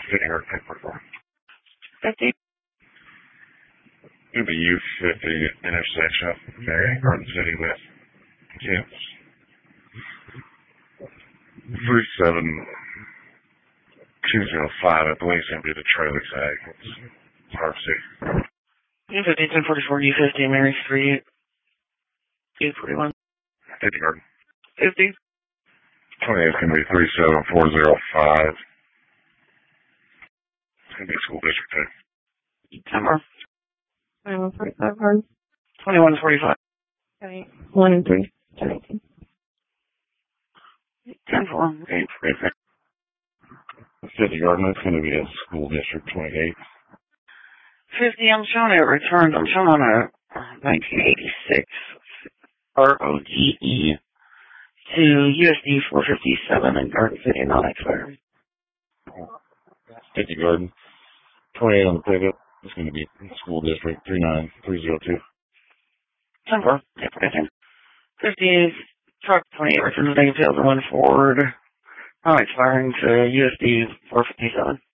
City or 1044. 50. In the U50 intersection, there, Garden City with Camps. 37205, I believe, is going to be the trailer tag. It's hard to see. U50, 1044, U50, Mary Street, 841. 50 Garden. 50. 28 is going to be 37405. It's going to be school district tag. 10 more. 2145 cards. 2145. 1 and 3. 17. 10 4. 8 3. 50 Garden, it's going to be a school district 28. 50, I'm showing it returned. I'm showing a 1986 ROGE to USD 457 in Garden City, non-expired. 50 Garden, 28 on the pickup. It's going to be school district 39302. 10 4. 50, truck 28 returns negative sales of 1 Ford, non-expiring to USD 457.